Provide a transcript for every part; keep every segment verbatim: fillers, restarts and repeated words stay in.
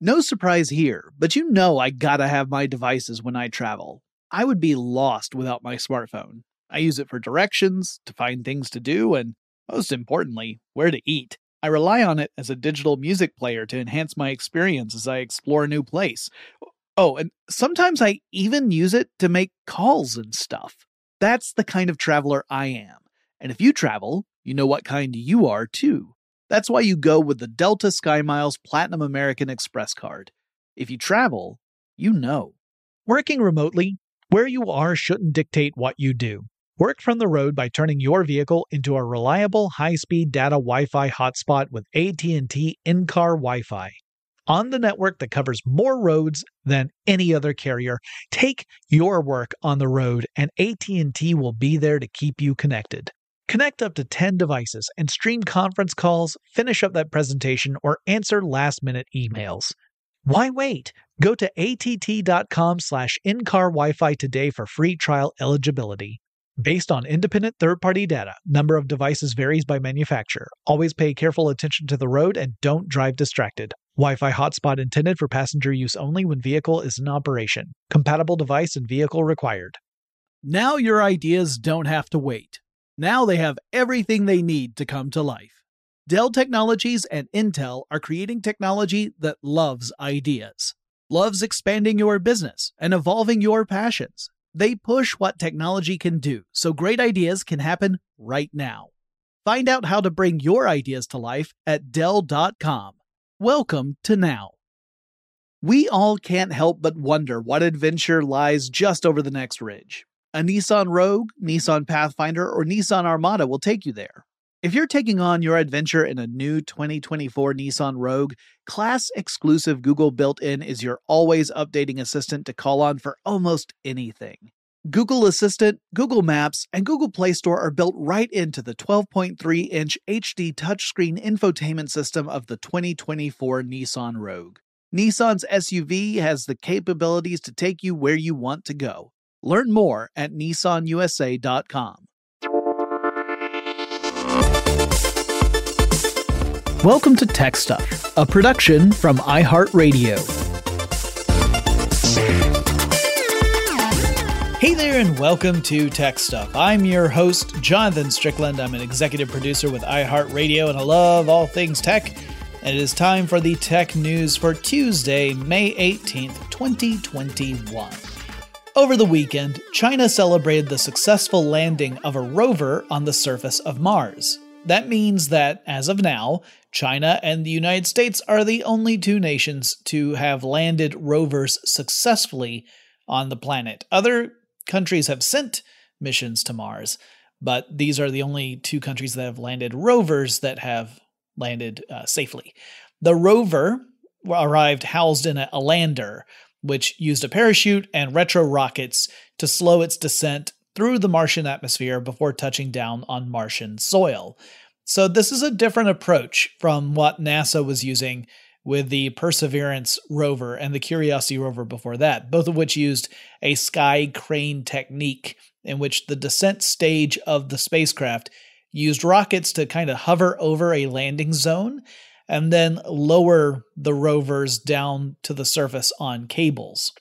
No surprise here, but you know I gotta have my devices when I travel. I would be lost without my smartphone. I use it for directions, to find things to do, and most importantly, where to eat. I rely on it as a digital music player to enhance my experience as I explore a new place. Oh, and sometimes I even use it to make calls and stuff. That's the kind of traveler I am. And if you travel, you know what kind you are too. That's why you go with the Delta SkyMiles Platinum American Express card. If you travel, you know. Working remotely, where you are shouldn't dictate what you do. Work from the road by turning your vehicle into a reliable high-speed data Wi-Fi hotspot with A T and T in-car Wi-Fi. On the network that covers more roads than any other carrier, take your work on the road and A T and T will be there to keep you connected. Connect up to ten devices and stream conference calls, finish up that presentation, or answer last-minute emails. Why wait? Go to att.com slash in-car Wi-Fi today for free trial eligibility. Based on independent third-party data, number of devices varies by manufacturer. Always pay careful attention to the road and don't drive distracted. Wi-Fi hotspot intended for passenger use only when vehicle is in operation. Compatible device and vehicle required. Now your ideas don't have to wait. Now they have everything they need to come to life. Dell Technologies and Intel are creating technology that loves ideas, loves expanding your business and evolving your passions. They push what technology can do, so great ideas can happen right now. Find out how to bring your ideas to life at Dell dot com. Welcome to now. We all can't help but wonder what adventure lies just over the next ridge. A Nissan Rogue, Nissan Pathfinder, or Nissan Armada will take you there. If you're taking on your adventure in a new twenty twenty-four Nissan Rogue, class-exclusive Google built-in is your always updating assistant to call on for almost anything. Google Assistant, Google Maps, and Google Play Store are built right into the twelve point three inch H D touchscreen infotainment system of the twenty twenty-four Nissan Rogue. Nissan's S U V has the capabilities to take you where you want to go. Learn more at Nissan U S A dot com. Welcome to Tech Stuff, a production from iHeartRadio. Hey there and welcome to Tech Stuff. I'm your host, Jonathan Strickland. I'm an executive producer with iHeartRadio and I love all things tech. And it is time for the tech news for Tuesday, May eighteenth, twenty twenty-one. Over the weekend, China celebrated the successful landing of a rover on the surface of Mars. That means that, as of now, China and the United States are the only two nations to have landed rovers successfully on the planet. Other countries have sent missions to Mars, but these are the only two countries that have landed rovers that have landed uh, safely. The rover arrived housed in a, a lander, which used a parachute and retro rockets to slow its descent through the Martian atmosphere before touching down on Martian soil. So this is a different approach from what NASA was using with the Perseverance rover and the Curiosity rover before that, both of which used a sky crane technique in which the descent stage of the spacecraft used rockets to kind of hover over a landing zone and then lower the rovers down to the surface on cables.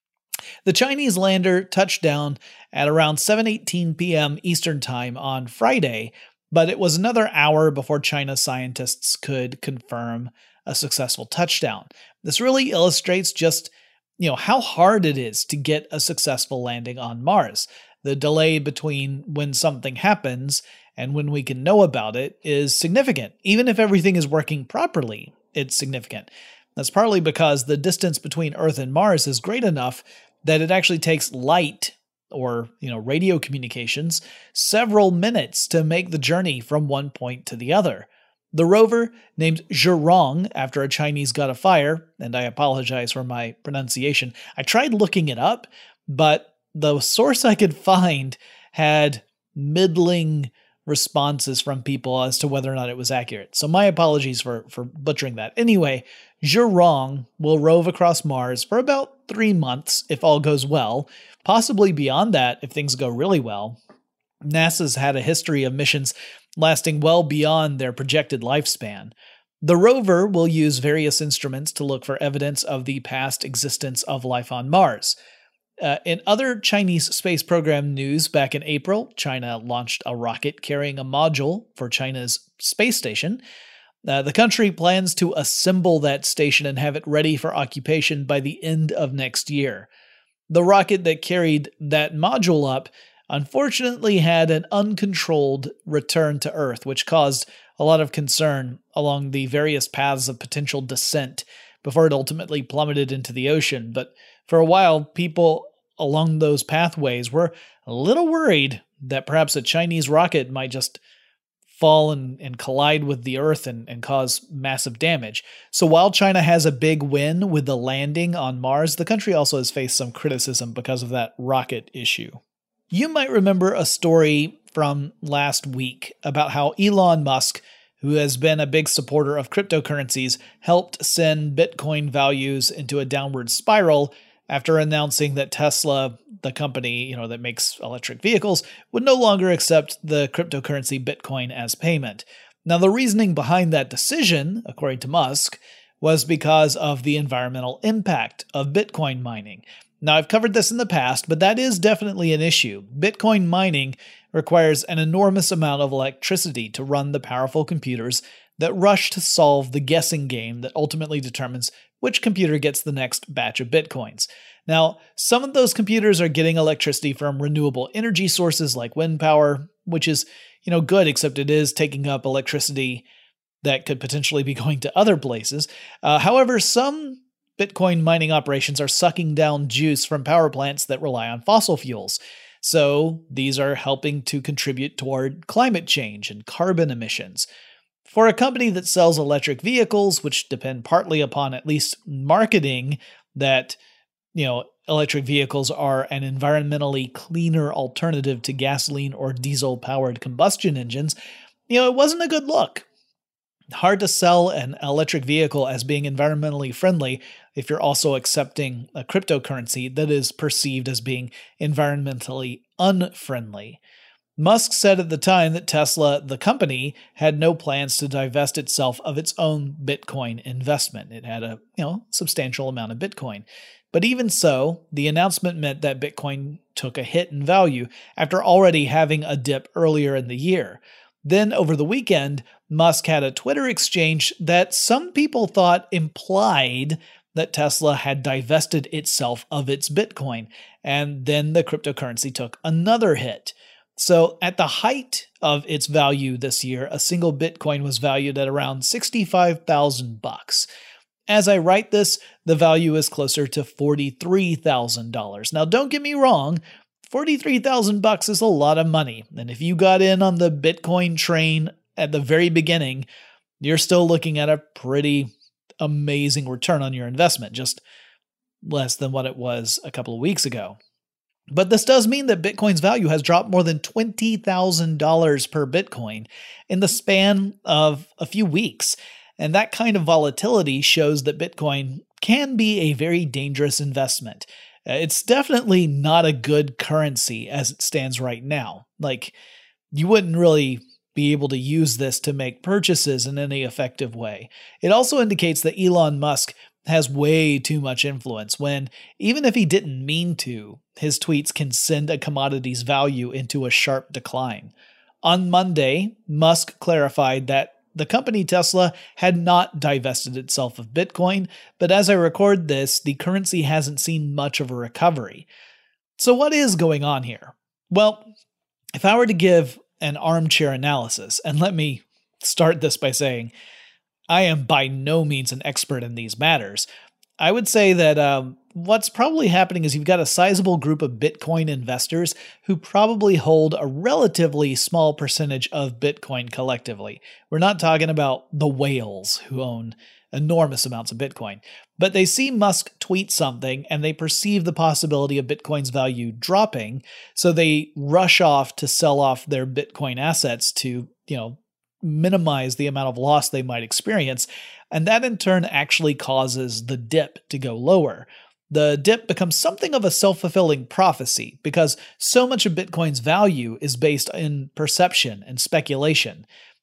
The Chinese lander touched down at around seven eighteen p.m. Eastern Time on Friday, but it was another hour before China's scientists could confirm a successful touchdown. This really illustrates just, you know, how hard it is to get a successful landing on Mars. The delay between when something happens and when we can know about it is significant. Even if everything is working properly, it's significant. That's partly because the distance between Earth and Mars is great enough that it actually takes light or, you know, radio communications several minutes to make the journey from one point to the other. The rover, named Zhurong after a Chinese god of fire, and I apologize for my pronunciation, I tried looking it up, but the source I could find had middling responses from people as to whether or not it was accurate. So my apologies for, for butchering that. Anyway, Zhurong will rove across Mars for about three months if all goes well, possibly beyond that if things go really well. NASA's had a history of missions lasting well beyond their projected lifespan. The rover will use various instruments to look for evidence of the past existence of life on Mars. Uh, in other Chinese space program news, back in April, China launched a rocket carrying a module for China's space station. Uh, the country plans to assemble that station and have it ready for occupation by the end of next year. The rocket that carried that module up unfortunately had an uncontrolled return to Earth, which caused a lot of concern along the various paths of potential descent before it ultimately plummeted into the ocean. But for a while, people along those pathways were a little worried that perhaps a Chinese rocket might just fall and, and collide with the Earth and, and cause massive damage. So while China has a big win with the landing on Mars, the country also has faced some criticism because of that rocket issue. You might remember a story from last week about how Elon Musk, who has been a big supporter of cryptocurrencies, helped send Bitcoin values into a downward spiral after announcing that Tesla, the company, you know, that makes electric vehicles, would no longer accept the cryptocurrency Bitcoin as payment. Now, the reasoning behind that decision, according to Musk, was because of the environmental impact of Bitcoin mining. Now, I've covered this in the past, but that is definitely an issue. Bitcoin mining requires an enormous amount of electricity to run the powerful computers that rush to solve the guessing game that ultimately determines which computer gets the next batch of Bitcoins. Now, some of those computers are getting electricity from renewable energy sources like wind power, which is, you know, good, except it is taking up electricity that could potentially be going to other places. Uh, however, some Bitcoin mining operations are sucking down juice from power plants that rely on fossil fuels. So these are helping to contribute toward climate change and carbon emissions. For a company that sells electric vehicles, which depend partly upon at least marketing that, you know, electric vehicles are an environmentally cleaner alternative to gasoline or diesel-powered combustion engines, you know, it wasn't a good look. Hard to sell an electric vehicle as being environmentally friendly if you're also accepting a cryptocurrency that is perceived as being environmentally unfriendly. Musk said at the time that Tesla, the company, had no plans to divest itself of its own Bitcoin investment. It had a, you know, substantial amount of Bitcoin. But even so, the announcement meant that Bitcoin took a hit in value after already having a dip earlier in the year. Then, over the weekend, Musk had a Twitter exchange that some people thought implied that Tesla had divested itself of its Bitcoin, and then the cryptocurrency took another hit. So, at the height of its value this year, a single Bitcoin was valued at around sixty-five thousand bucks. As I write this, the value is closer to forty-three thousand dollars. Now, don't get me wrong, forty-three thousand bucks is a lot of money, and if you got in on the Bitcoin train at the very beginning, you're still looking at a pretty amazing return on your investment, just less than what it was a couple of weeks ago. But this does mean that Bitcoin's value has dropped more than twenty thousand dollars per Bitcoin in the span of a few weeks. And that kind of volatility shows that Bitcoin can be a very dangerous investment. It's definitely not a good currency as it stands right now. Like, you wouldn't really be able to use this to make purchases in any effective way. It also indicates that Elon Musk has way too much influence when, even if he didn't mean to, his tweets can send a commodity's value into a sharp decline. On Monday, Musk clarified that the company Tesla had not divested itself of Bitcoin, but as I record this, the currency hasn't seen much of a recovery. So what is going on here? Well, if I were to give an armchair analysis, and let me start this by saying, I am by no means an expert in these matters. I would say that um, what's probably happening is you've got a sizable group of Bitcoin investors who probably hold a relatively small percentage of Bitcoin collectively. We're not talking about the whales who own enormous amounts of Bitcoin, but they see Musk tweet something and they perceive the possibility of Bitcoin's value dropping, so they rush off to sell off their Bitcoin assets to, you know, minimize the amount of loss they might experience, and that in turn actually causes the dip to go lower. The dip becomes something of a self-fulfilling prophecy because so much of Bitcoin's value is based in perception and speculation.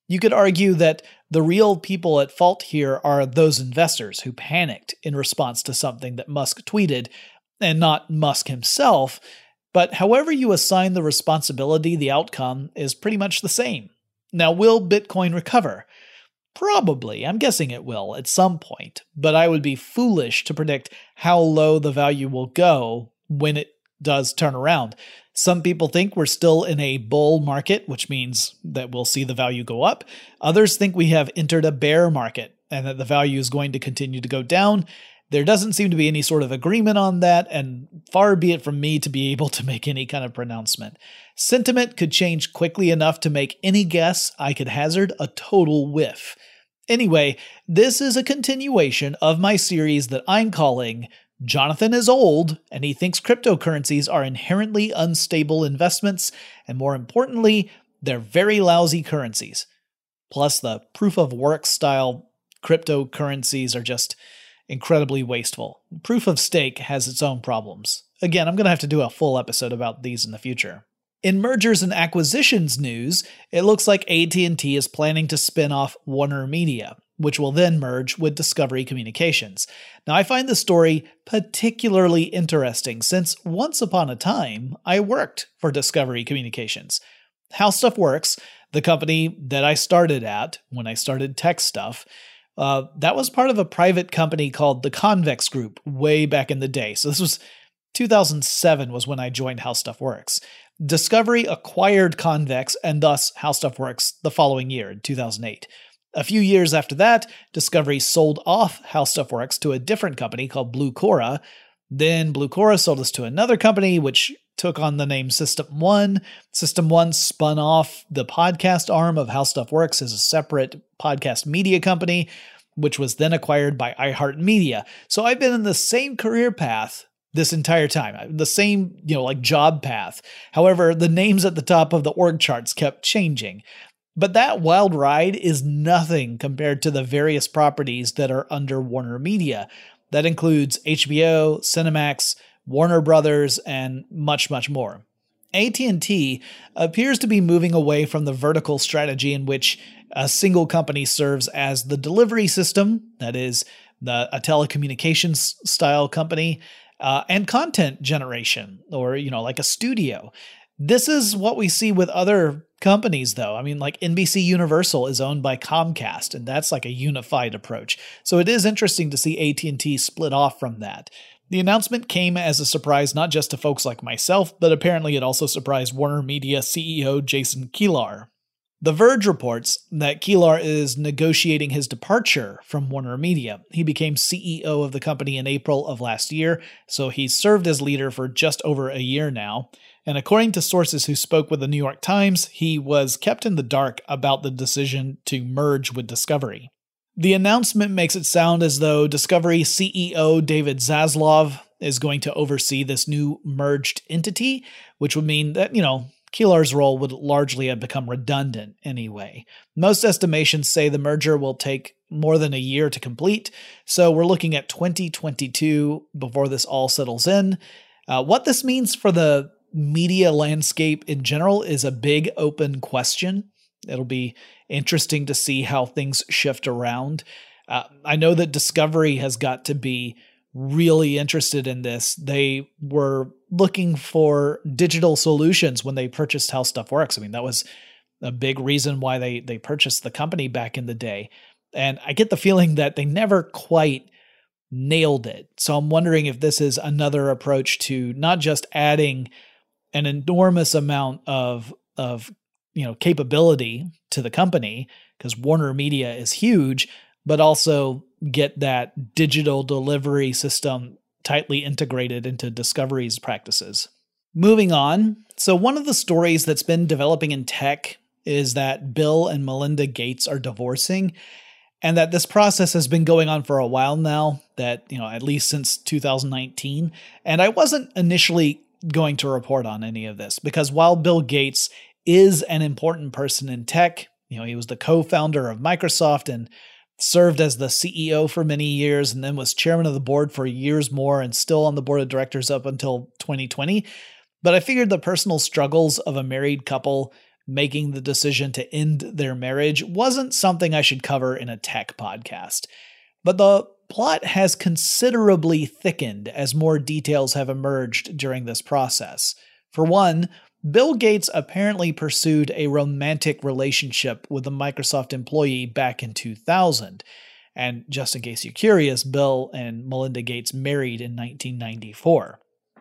You could argue that the real people at fault here are those investors who panicked in response to something that Musk tweeted, and not Musk himself. But however you assign the responsibility, the outcome is pretty much the same. Now, will Bitcoin recover? Probably. I'm guessing it will at some point, but I would be foolish to predict how low the value will go when it does turn around. Some people think we're still in a bull market, which means that we'll see the value go up. Others think we have entered a bear market and that the value is going to continue to go down. There doesn't seem to be any sort of agreement on that, and far be it from me to be able to make any kind of pronouncement. Sentiment could change quickly enough to make any guess I could hazard a total whiff. Anyway, this is a continuation of my series that I'm calling Jonathan is Old, and he thinks cryptocurrencies are inherently unstable investments, and more importantly, they're very lousy currencies. Plus, the proof-of-work style cryptocurrencies are just incredibly wasteful. Proof-of-stake has its own problems. Again, I'm going to have to do a full episode about these in the future. In mergers and acquisitions news, it looks like A T and T is planning to spin off Warner Media, which will then merge with Discovery Communications. Now, I find this story particularly interesting since once upon a time, I worked for Discovery Communications. How Stuff Works, the company that I started at when I started Tech Stuff, uh, that was part of a private company called the Convex Group way back in the day. So this was two thousand seven was when I joined How Stuff Works. Discovery acquired Convex and thus How Stuff Works the following year in two thousand eight. A few years after that, Discovery sold off How Stuff Works to a different company called Blucora. Then Blucora sold us to another company, which took on the name System One. System One spun off the podcast arm of How Stuff Works as a separate podcast media company, which was then acquired by iHeartMedia. So I've been in the same career path this entire time, the same, you know, like job path. However, the names at the top of the org charts kept changing. But that wild ride is nothing compared to the various properties that are under Warner Media. That includes H B O, Cinemax, Warner Brothers, and much, much more. A T and T appears to be moving away from the vertical strategy in which a single company serves as the delivery system, that is, the, a telecommunications style company, uh, and content generation, or, you know, like a studio. This is what we see with other companies, though. I mean, like N B C Universal is owned by Comcast, and that's like a unified approach. So it is interesting to see A T and T split off from that. The announcement came as a surprise not just to folks like myself, but apparently it also surprised Warner Media C E O Jason Kilar. The Verge reports that Kilar is negotiating his departure from Warner Media. He became C E O of the company in April of last year, so he's served as leader for just over a year now. And according to sources who spoke with the New York Times, he was kept in the dark about the decision to merge with Discovery. The announcement makes it sound as though Discovery C E O David Zaslav is going to oversee this new merged entity, which would mean that, you know, Kilar's role would largely have become redundant anyway. Most estimations say the merger will take more than a year to complete, so we're looking at twenty twenty-two before this all settles in. Uh, what this means for the media landscape in general is a big open question. It'll be interesting to see how things shift around. Uh, I know that Discovery has got to be really interested in this. They were looking for digital solutions when they purchased How Stuff Works. I mean, that was a big reason why they, they purchased the company back in the day. And I get the feeling that they never quite nailed it. So I'm wondering if this is another approach to not just adding an enormous amount of, of you know, capability to the company, because Warner Media is huge, but also get that digital delivery system tightly integrated into Discovery's practices. Moving on, so one of the stories that's been developing in tech is that Bill and Melinda Gates are divorcing, and that this process has been going on for a while now, that, you know, at least since two thousand nineteen. And I wasn't initially going to report on any of this, because while Bill Gates is an important person in tech, you know, he was the co-founder of Microsoft and served as the C E O for many years, and then was chairman of the board for years more and still on the board of directors up until twenty twenty. But I figured the personal struggles of a married couple making the decision to end their marriage wasn't something I should cover in a tech podcast. But the plot has considerably thickened as more details have emerged during this process. For one, Bill Gates apparently pursued a romantic relationship with a Microsoft employee back in two thousand. And just in case you're curious, Bill and Melinda Gates married in nineteen ninety-four.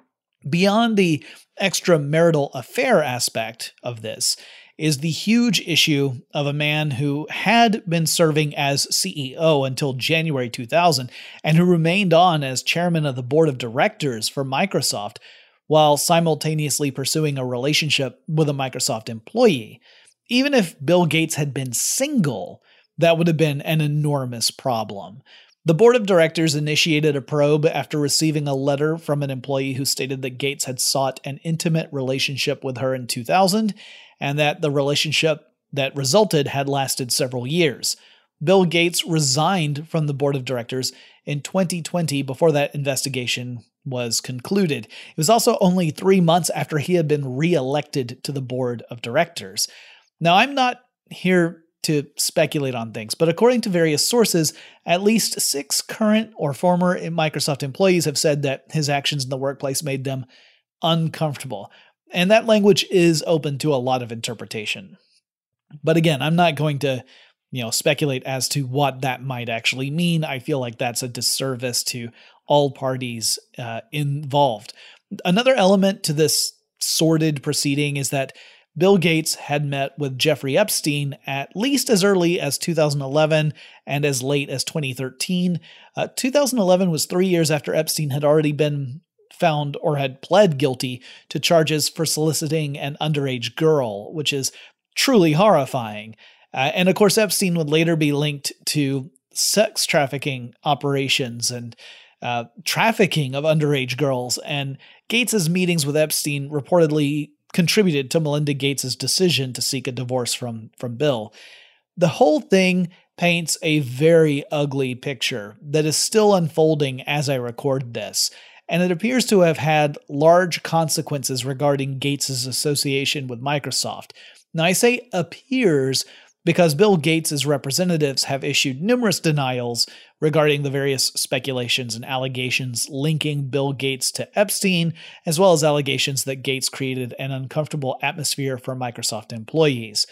Beyond the extramarital affair aspect of this is the huge issue of a man who had been serving as C E O until January two thousand and who remained on as chairman of the board of directors for Microsoft while simultaneously pursuing a relationship with a Microsoft employee. Even if Bill Gates had been single, that would have been an enormous problem. The board of directors initiated a probe after receiving a letter from an employee who stated that Gates had sought an intimate relationship with her in two thousand, and that the relationship that resulted had lasted several years. Bill Gates resigned from the board of directors in twenty twenty before that investigation was concluded. It was also only three months after he had been re-elected to the board of directors. Now, I'm not here to speculate on things, but according to various sources, at least six current or former Microsoft employees have said that his actions in the workplace made them uncomfortable. And that language is open to a lot of interpretation. But again, I'm not going to, you know, speculate as to what that might actually mean. I feel like that's a disservice to all parties uh, involved. Another element to this sordid proceeding is that Bill Gates had met with Jeffrey Epstein at least as early as two thousand eleven and as late as twenty thirteen. Uh, two thousand eleven was three years after Epstein had already been found or had pled guilty to charges for soliciting an underage girl, which is truly horrifying. Uh, and of course, Epstein would later be linked to sex trafficking operations and uh, trafficking of underage girls. And Gates's meetings with Epstein reportedly contributed to Melinda Gates's decision to seek a divorce from, from Bill. The whole thing paints a very ugly picture that is still unfolding as I record this, and it appears to have had large consequences regarding Gates's association with Microsoft. Now, I say appears because Bill Gates's representatives have issued numerous denials regarding the various speculations and allegations linking Bill Gates to Epstein, as well as allegations that Gates created an uncomfortable atmosphere for Microsoft employees.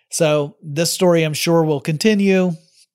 So this story, I'm sure, will continue.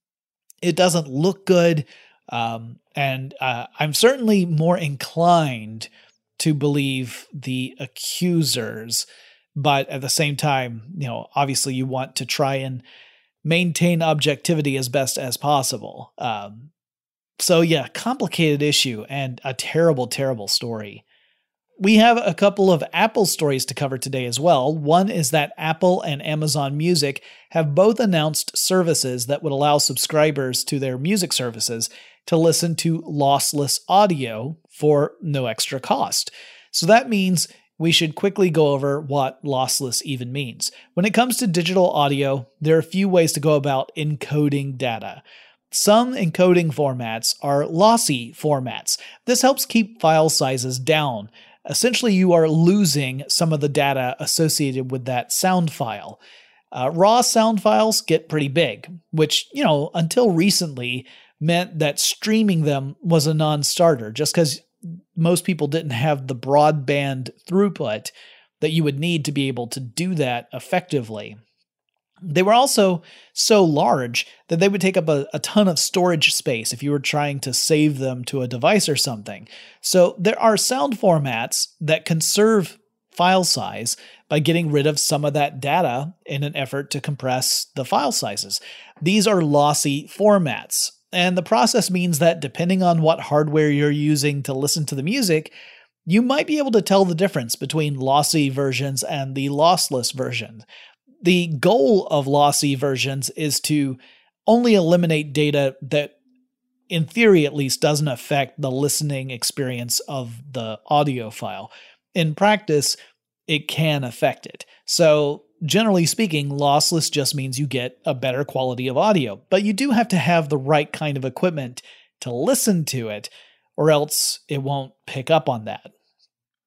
It doesn't look good, um, and uh, I'm certainly more inclined to believe the accusers. But at the same time, you know, obviously you want to try and maintain objectivity as best as possible. Um, so yeah, complicated issue and a terrible, terrible story. We have a couple of Apple stories to cover today as well. One is that Apple and Amazon Music have both announced services that would allow subscribers to their music services to listen to lossless audio for no extra cost. So that means we should quickly go over what lossless even means. When it comes to digital audio, there are a few ways to go about encoding data. Some encoding formats are lossy formats. This helps keep file sizes down. Essentially, you are losing some of the data associated with that sound file. Uh, raw sound files get pretty big, which, you know, until recently meant that streaming them was a non-starter, just because most people didn't have the broadband throughput that you would need to be able to do that effectively. They were also so large that they would take up a, a ton of storage space if you were trying to save them to a device or something. So there are sound formats that conserve file size by getting rid of some of that data in an effort to compress the file sizes. These are lossy formats. And the process means that depending on what hardware you're using to listen to the music, you might be able to tell the difference between lossy versions and the lossless version. The goal of lossy versions is to only eliminate data that, in theory at least, doesn't affect the listening experience of the audio file. In practice, it can affect it. So, generally speaking, lossless just means you get a better quality of audio, but you do have to have the right kind of equipment to listen to it, or else it won't pick up on that.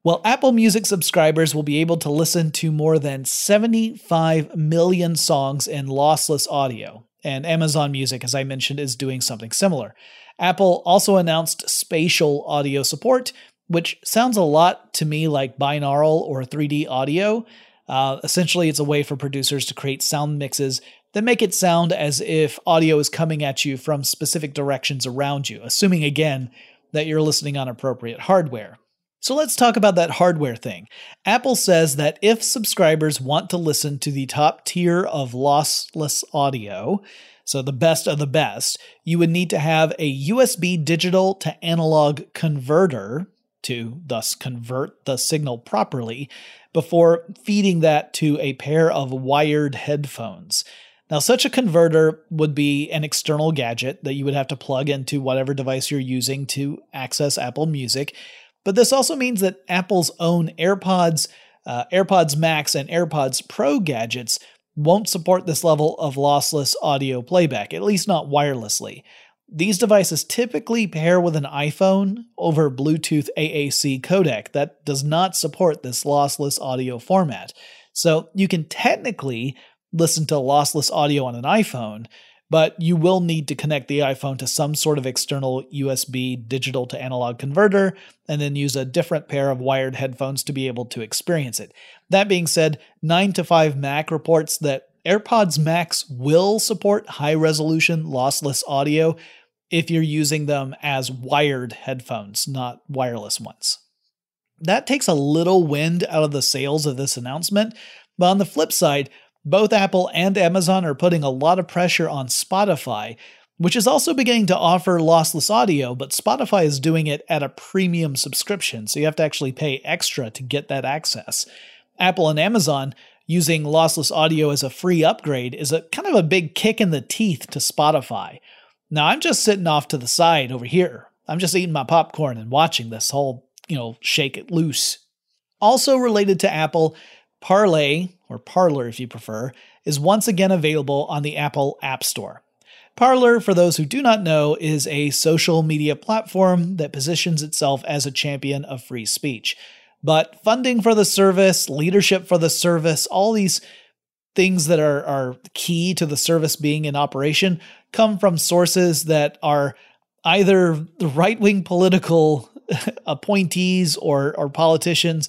Well, Apple Music subscribers will be able to listen to more than seventy-five million songs in lossless audio, and Amazon Music, as I mentioned, is doing something similar. Apple also announced spatial audio support, which sounds a lot to me like binaural or three D audio. Uh, essentially, it's a way for producers to create sound mixes that make it sound as if audio is coming at you from specific directions around you, assuming, again, that you're listening on appropriate hardware. So let's talk about that hardware thing. Apple says that if subscribers want to listen to the top tier of lossless audio, so the best of the best, you would need to have a U S B digital to analog converter to thus convert the signal properly before feeding that to a pair of wired headphones. Now, such a converter would be an external gadget that you would have to plug into whatever device you're using to access Apple Music. But this also means that Apple's own AirPods, uh, AirPods Max, and AirPods Pro gadgets won't support this level of lossless audio playback, at least not wirelessly. These devices typically pair with an iPhone over Bluetooth A A C codec that does not support this lossless audio format. So you can technically listen to lossless audio on an iPhone, but you will need to connect the iPhone to some sort of external U S B digital to analog converter and then use a different pair of wired headphones to be able to experience it. That being said, nine to five Mac reports that AirPods Max will support high-resolution lossless audio if you're using them as wired headphones, not wireless ones. That takes a little wind out of the sails of this announcement, but on the flip side, both Apple and Amazon are putting a lot of pressure on Spotify, which is also beginning to offer lossless audio, but Spotify is doing it at a premium subscription, so you have to actually pay extra to get that access. Apple and Amazon using lossless audio as a free upgrade is a kind of a big kick in the teeth to Spotify. Now, I'm just sitting off to the side over here. I'm just eating my popcorn and watching this whole, you know, shake it loose. Also related to Apple, Parlay, or Parler if you prefer, is once again available on the Apple App Store. Parler, for those who do not know, is a social media platform that positions itself as a champion of free speech. But funding for the service, leadership for the service, all these things that are, are key to the service being in operation come from sources that are either the right-wing political appointees or, or politicians,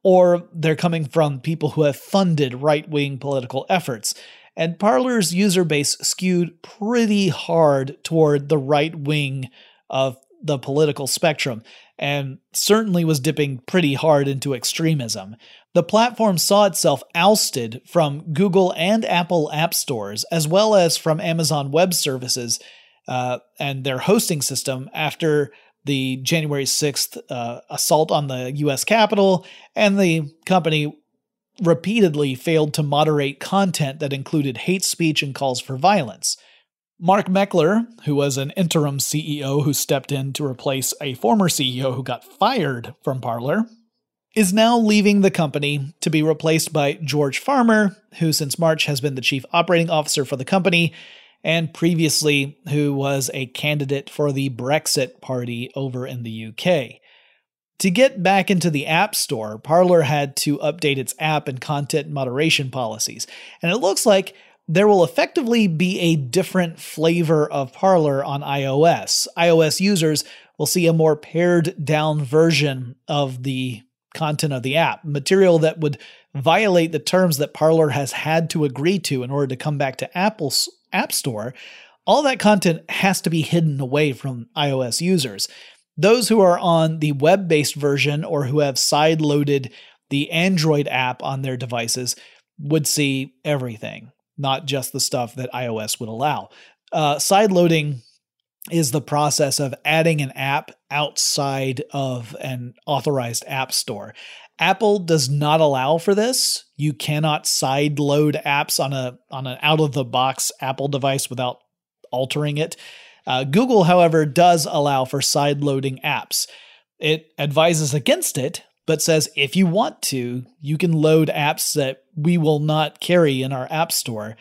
or they're coming from people who have funded right-wing political efforts. And Parler's user base skewed pretty hard toward the right wing of the political spectrum, and certainly was dipping pretty hard into extremism. The platform saw itself ousted from Google and Apple app stores, as well as from Amazon Web Services uh, and their hosting system after the January sixth uh, assault on the U S Capitol, and the company repeatedly failed to moderate content that included hate speech and calls for violence. Mark Meckler, who was an interim C E O who stepped in to replace a former C E O who got fired from Parler, is now leaving the company to be replaced by George Farmer, who since March has been the chief operating officer for the company, and previously who was a candidate for the Brexit party over in the U K. To get back into the App Store, Parler had to update its app and content moderation policies, and it looks like there will effectively be a different flavor of Parler on iOS. iOS users will see a more pared-down version of the content of the app, material that would violate the terms that Parler has had to agree to in order to come back to Apple's App Store. All that content has to be hidden away from iOS users. Those who are on the web-based version or who have side-loaded the Android app on their devices would see everything, not just the stuff that iOS would allow. Uh, side-loading is the process of adding an app outside of an authorized app store. Apple does not allow for this. You cannot side-load apps on a on an out-of-the-box Apple device without altering it. Uh, Google, however, does allow for side-loading apps. It advises against it, but says if you want to, you can load apps that we will not carry in our app store.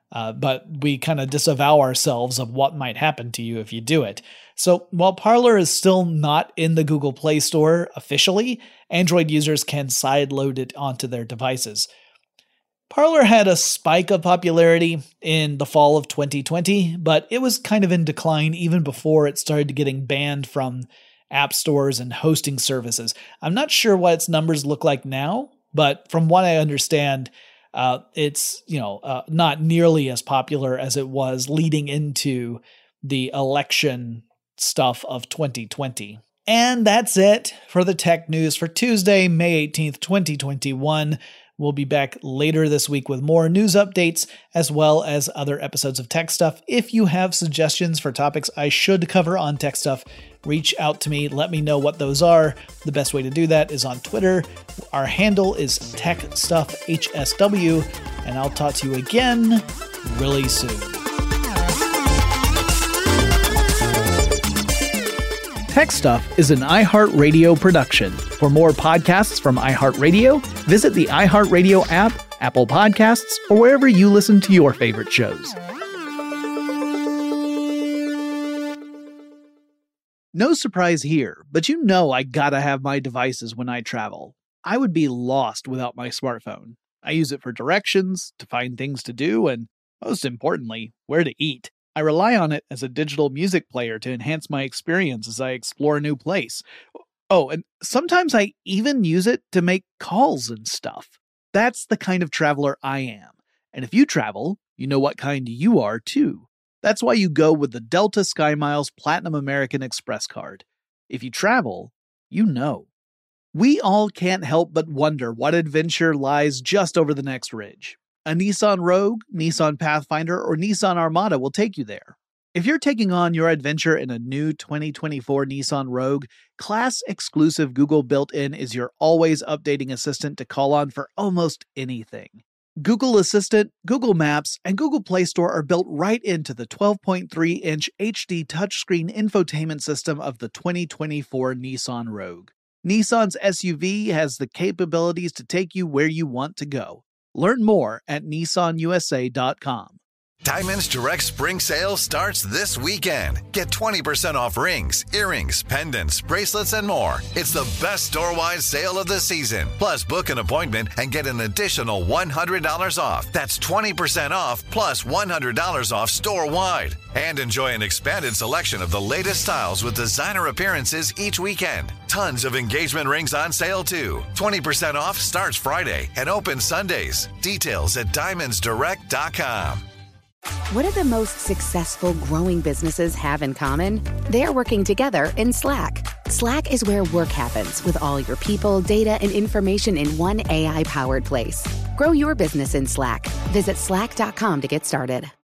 Uh, but we kind of disavow ourselves of what might happen to you if you do it. So while Parler is still not in the Google Play Store officially, Android users can sideload it onto their devices. Parler had a spike of popularity in the fall of twenty twenty, but it was kind of in decline even before it started getting banned from app stores and hosting services. I'm not sure what its numbers look like now, but from what I understand, uh, it's you know uh, not nearly as popular as it was leading into the election stuff of twenty twenty. And that's it for the tech news for Tuesday, May eighteenth, twenty twenty-one. We'll be back later this week with more news updates, as well as other episodes of Tech Stuff. If you have suggestions for topics I should cover on Tech Stuff, reach out to me. Let me know what those are. The best way to do that is on Twitter. Our handle is TechStuffHSW, and I'll talk to you again really soon. Tech Stuff is an iHeartRadio production. For more podcasts from iHeartRadio, visit the iHeartRadio app, Apple Podcasts, or wherever you listen to your favorite shows. No surprise here, but you know I gotta have my devices when I travel. I would be lost without my smartphone. I use it for directions, to find things to do, and most importantly, where to eat. I rely on it as a digital music player to enhance my experience as I explore a new place. Oh, and sometimes I even use it to make calls and stuff. That's the kind of traveler I am. And if you travel, you know what kind you are too. That's why you go with the Delta SkyMiles Platinum American Express card. If you travel, you know. We all can't help but wonder what adventure lies just over the next ridge. A Nissan Rogue, Nissan Pathfinder, or Nissan Armada will take you there. If you're taking on your adventure in a new twenty twenty-four Nissan Rogue, class-exclusive Google built-in is your always updating assistant to call on for almost anything. Google Assistant, Google Maps, and Google Play Store are built right into the twelve point three inch H D touchscreen infotainment system of the twenty twenty-four Nissan Rogue. Nissan's S U V has the capabilities to take you where you want to go. Learn more at Nissan U S A dot com. Diamonds Direct Spring Sale starts this weekend. Get twenty percent off rings, earrings, pendants, bracelets, and more. It's the best store-wide sale of the season. Plus, book an appointment and get an additional one hundred dollars off. That's twenty percent off plus one hundred dollars off store-wide. And enjoy an expanded selection of the latest styles with designer appearances each weekend. Tons of engagement rings on sale, too. twenty percent off starts Friday and opens Sundays. Details at diamonds direct dot com. What do the most successful growing businesses have in common? They're working together in Slack. Slack is where work happens with all your people, data, and information in one A I-powered place. Grow your business in Slack. Visit slack dot com to get started.